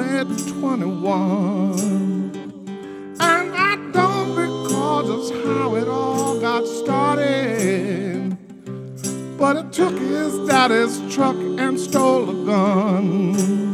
only 21. And I don't recall just how it all got started, but it took his daddy's truck and stole a gun.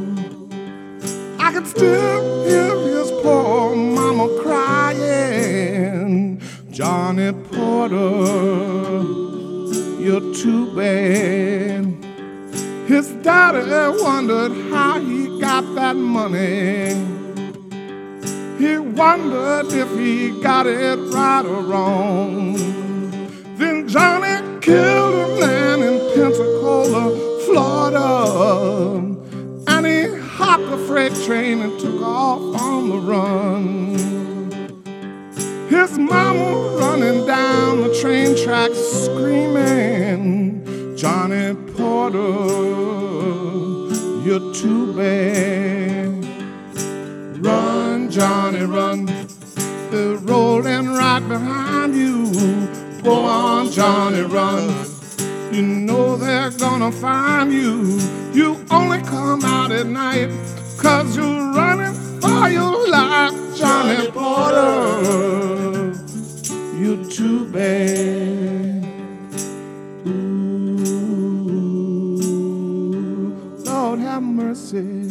I can still hear his poor mama crying, Johnny Porter, you're too bad. His daddy wondered how he got that money. He wondered if he got it right or wrong. Then Johnny killed a man in Pensacola, Florida, and he hopped a freight train and took off on the run. His mama running down the train tracks screaming, Johnny Porter, you're too bad. Run, Johnny, run, they're rolling right behind you. Go on, Johnny, run, you know they're gonna find you. You only come out at night 'cause you're running for your life, Johnny Porter, you're too bad. Ooh, Lord have mercy.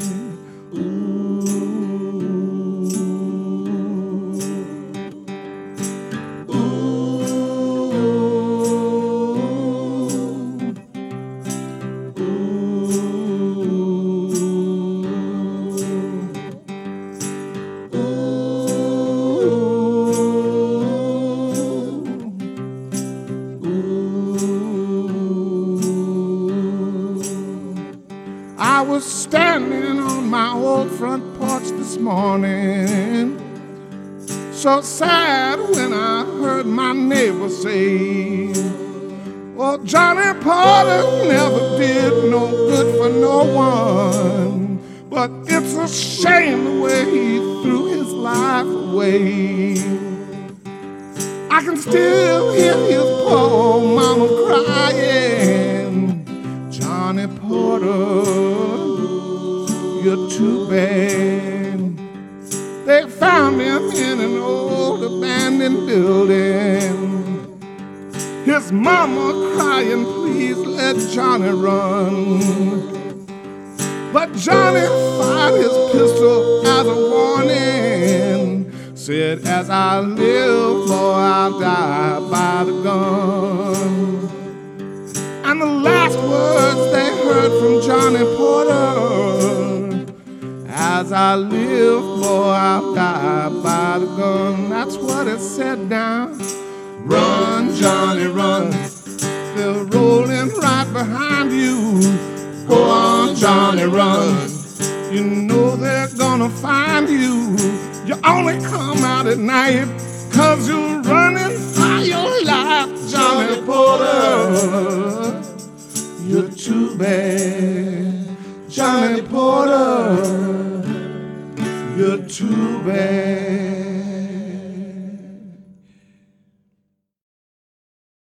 I was standing on my old front porch this morning, so sad when I heard my neighbor say, oh, Johnny Porter never did no good for no one, but it's a shame the way he threw his life away. I can still hear his poor mama crying, Johnny Porter, you're too bad. They found him in an old abandoned building. His mama crying, please let Johnny run. But Johnny fired his pistol as a warning, said, as I live, boy, I'll die by the gun. And the last words they heard from Johnny Porter, as I live, boy, I'll die by the gun. That's what it said down. Run, Johnny, run, they're rolling right behind you. Go on, Johnny, run, you know they're gonna find you. You only come out at night 'cause you're running for your life, Johnny Porter, you're too bad. Johnny Porter, you're too bad.